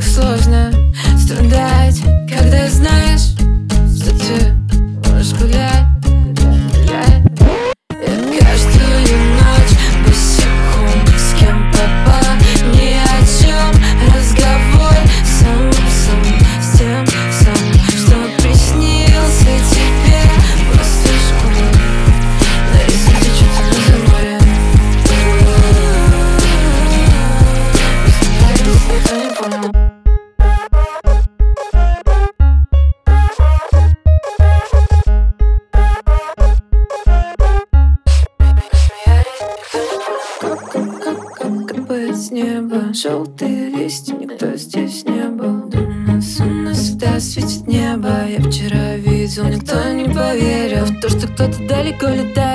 сложно страдать, когда знаешь, что ты можешь гулять, гулять. Я каждую ночь босиком, с кем попало, ни о чем. Разговор сам, с тем самым, что приснился тебе после школы. Нарисуйте что-то на заборе. Никто не понял. Капает с неба желтые листья, никто здесь не был. Да у нас всегда светит небо. Я вчера видел, никто не поверил в то, что кто-то далеко летает.